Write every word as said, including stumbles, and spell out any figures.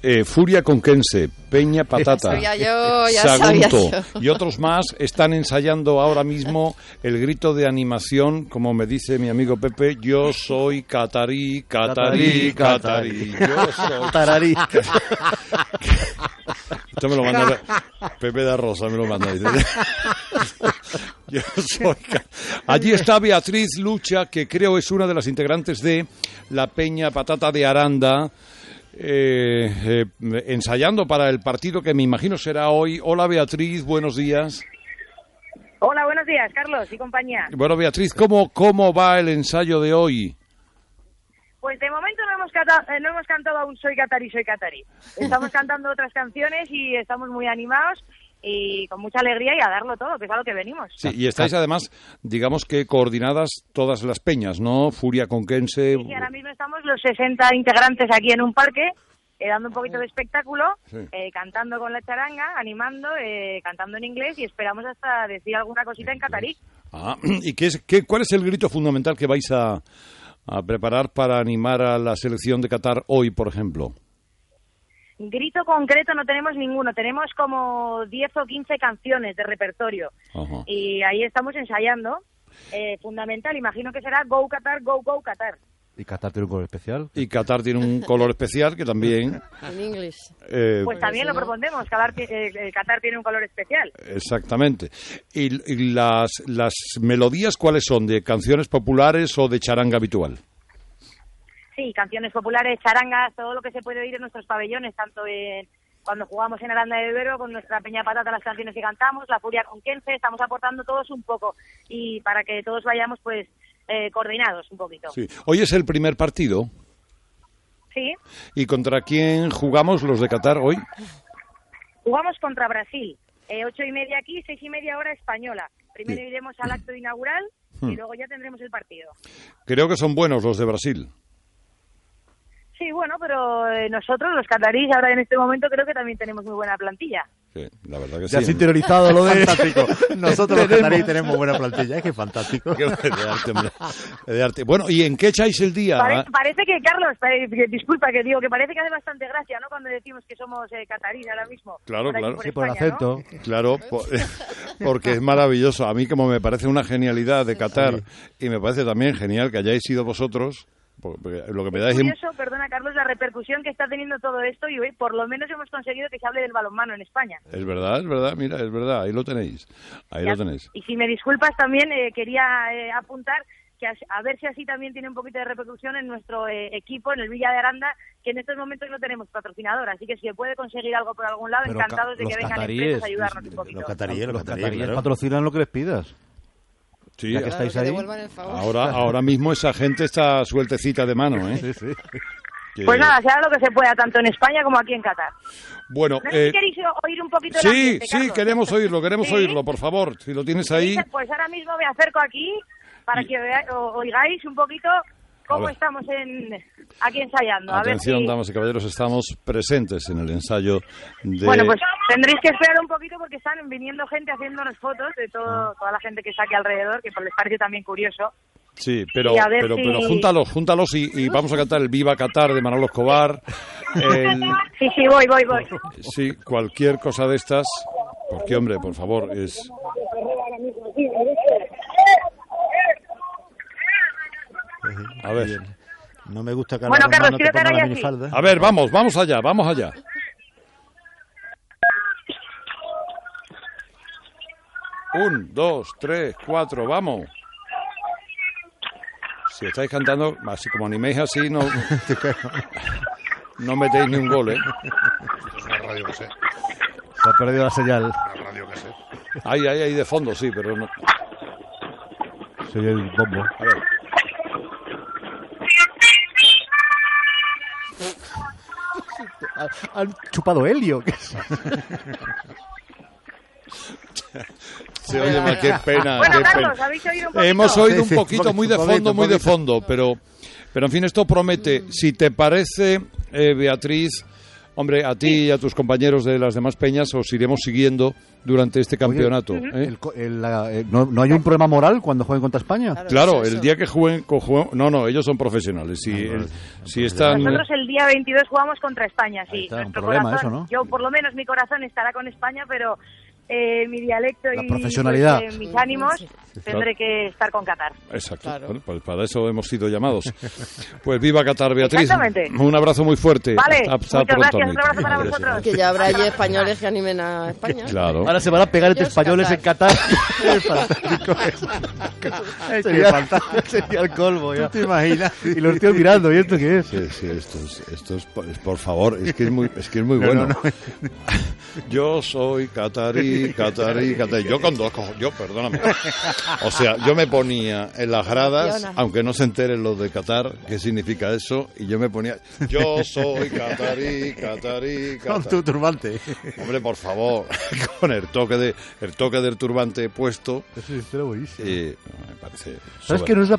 eh, Furia Conquense, Peña Patata, Sabía yo, ya Sagunto sabía yo. y otros más están ensayando ahora mismo el grito de animación, como me dice mi amigo Pepe, yo soy catarí, catarí, catarí, yo soy Tararí. Esto me lo manda Pepe da Rosa, me lo manda. Yo soy... Allí está Beatriz Lucha, que creo es una de las integrantes de la Peña Patata de Aranda, eh, eh, ensayando para el partido que me imagino será hoy. Hola Beatriz, buenos días. Hola, buenos días, Carlos y compañía. Bueno, Beatriz, ¿cómo, cómo va el ensayo de hoy? Pues de momento no hemos, cata- eh, no hemos cantado aún Soy Catarí, Soy Catarí. Estamos cantando otras canciones y estamos muy animados y con mucha alegría y a darlo todo, que es a lo que venimos. Sí, y estáis además, digamos que coordinadas todas las peñas, ¿no? Furia Conquense. Sí, ahora mismo estamos los sesenta integrantes aquí en un parque, eh, dando un poquito de espectáculo, Sí. eh, cantando con la charanga, animando, eh, cantando en inglés y esperamos hasta decir alguna cosita en catarí. Ah, ¿y qué es, qué, cuál es el grito fundamental que vais a, a preparar para animar a la selección de Qatar hoy, por ejemplo? Grito concreto no tenemos ninguno, tenemos como diez o quince canciones de repertorio. Ajá. Y ahí estamos ensayando. Eh, fundamental, imagino que será Go Qatar, Go Go Qatar. ¿Y Qatar tiene un color especial? Y Qatar tiene un color especial que también... En inglés. eh, Pues también lo propondremos, Qatar, ti- eh, eh, Qatar tiene un color especial. Exactamente. ¿Y, y las, las melodías cuáles son? ¿De canciones populares o de charanga habitual? Sí, canciones populares, charangas, todo lo que se puede oír en nuestros pabellones, tanto en, cuando jugamos en Aranda de Duero, con nuestra Peña Patata, las canciones que cantamos, la Furia Conquense, estamos aportando todos un poco y para que todos vayamos pues eh, coordinados un poquito. Sí. Hoy es el primer partido. Sí, ¿Y contra quién jugamos los de Qatar hoy? jugamos contra Brasil, eh, ocho y media aquí, seis y media hora española. Primero Sí. iremos al acto inaugural Hmm. y luego ya tendremos el partido. Creo que son buenos los de Brasil. Sí, bueno, pero eh, nosotros, los cataríes, ahora en este momento creo que también tenemos muy buena plantilla. Sí, la verdad que Ya has sí. interiorizado lo de... Fantástico. Nosotros los Tenemos. cataríes tenemos buena plantilla. Es que fantástico. Qué de arte, hombre. De arte. Bueno, ¿y en qué echáis el día? Pare- parece que, Carlos, pare- que- disculpa que digo, que parece que hace bastante gracia, ¿no? Cuando decimos que somos eh, cataríes ahora mismo. Claro, por aquí, claro. por Sí, por el España, ¿no? acento. Claro, por- porque es maravilloso. A mí como me parece una genialidad de Qatar y me parece también genial que hayáis sido vosotros, porque lo que me da Es es... curioso, perdona, Carlos, la repercusión que está teniendo todo esto y hoy por lo menos hemos conseguido que se hable del balonmano en España. Es verdad, es verdad, mira, es verdad, ahí lo tenéis, ahí Ya. lo tenéis. Y si me disculpas también, eh, quería eh, apuntar que a, a ver si así también tiene un poquito de repercusión en nuestro eh, equipo, en el Villa de Aranda, que en estos momentos no tenemos patrocinador, así que si se puede conseguir algo por algún lado, Pero encantados de los que vengan cataríes, empresas a ayudarnos un poquito. Los cataríes, los Los cataríes, cataríes, claro. claro. patrocinan lo que les pidas. Sí, Ya que Claro, estáis que ahí. devuelvan el favor. ahora, ahora mismo esa gente está sueltecita de mano, ¿eh? Sí, sí. Que- Pues nada, se haga lo que se pueda, tanto en España como aquí en Qatar. Bueno, ¿No sé si eh, queréis oír un poquito el sí, ambiente, sí, Carlos? queremos oírlo, queremos ¿Sí? oírlo, por favor, si lo tienes ahí. Pues ahora mismo me acerco aquí para que vea- o- oigáis un poquito cómo ver. estamos en, aquí ensayando. A ver Atención, si... damas y caballeros, estamos presentes en el ensayo de... Bueno, pues tendréis que esperar un poquito porque están viniendo gente haciéndonos fotos de todo, toda la gente que está aquí alrededor, que les parece también curioso. Sí, pero, Y a ver pero, si- pero júntalos, júntalos y, y vamos a cantar el Viva Qatar de Manolo Escobar. El, Sí, sí, voy, voy, voy. sí, cualquier cosa de estas. Porque, hombre, por favor, es... A ver, No me gusta que Bueno, los Carlos, hermanos quiero te que pongan hagáis la así. minifalda. a ver, vamos, vamos allá, vamos allá. Un, dos, tres, cuatro, vamos. Si estáis cantando, así como animéis así, no, no metéis ni un gol, ¿eh? Es una radio que sé. Se ha perdido la señal. Una radio que sé. Ahí, ahí, ahí de fondo, sí, pero no. Soy el bombo. A ver. Han chupado helio. ¿Qué es? Sí, oye, ma, qué pena, Bueno, qué Carlos, pena. ¿habéis oído un poquito? Hemos oído Sí, un sí, poquito, muy de poquito, fondo, muy de poquito. fondo, pero, pero en fin, esto promete. Si te parece, eh, Beatriz, Hombre, a ti y a tus compañeros de las demás peñas os iremos siguiendo durante este campeonato. Oye, ¿eh? el co- el- la- eh, ¿no, ¿No hay un problema moral cuando jueguen contra España? Claro, Claro, eso, el eso. día que jueguen, co- jueguen- no, no, ellos son profesionales. Si, Ah, vale. el- si están, Nosotros el día veintidós jugamos contra España, Ahí sí. está, un Nuestro problema corazón, eso, ¿no? yo por lo menos mi corazón estará con España, pero eh, mi dialecto La y profesionalidad. pues, eh, mis ánimos Sí. tendré que estar con Qatar. exacto. Claro. Bueno, pues para eso hemos sido llamados. Pues viva Qatar, Beatriz. Exactamente. Un abrazo muy fuerte. Vale, Hasta, hasta muchas pronto, gracias, amigo. un abrazo para Gracias. vosotros. Que ya habrá allí españoles que animen a España. Claro. Ahora se van a pegar entre Dios, españoles en Qatar. Es que sería, falta. sería el colmo ya. ¿Te imaginas? Y los tíos mirando, ¿y esto qué es? Sí, sí, esto es, esto es, por- es por favor, es que es muy, es que es muy No, bueno. no, no. Yo soy catarí, catarí, catarí. Yo con dos cojones, yo, perdóname. O sea, yo me ponía en las gradas, Emociona. aunque no se enteren los de Qatar, qué significa eso, y yo me ponía, yo soy catarí, catarí, Con catarí. tu turbante. Hombre, por favor, con el toque de, el toque del turbante puesto, Eso es buenísimo. y me parece. ¿Sabes sober- que no es la